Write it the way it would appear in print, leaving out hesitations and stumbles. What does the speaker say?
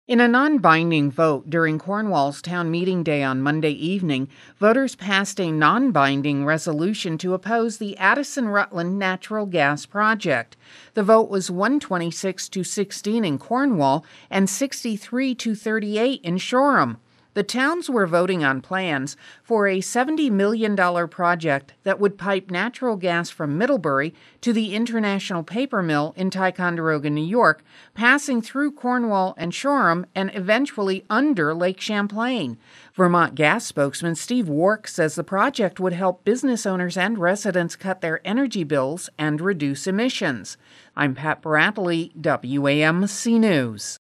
In a non-binding vote during Cornwall's town meeting day on Monday evening, voters passed a non-binding resolution to oppose the Addison-Rutland natural gas project. The vote was 126 to 16 in Cornwall and 63 to 38 in Shoreham. The towns were voting on plans for a $70 million project that would pipe natural gas from Middlebury to the International Paper Mill in Ticonderoga, New York, passing through Cornwall and Shoreham and eventually under Lake Champlain. Vermont Gas spokesman Steve Wark says the project would help business owners and residents cut their energy bills and reduce emissions. I'm Pat Bradley, WAMC News.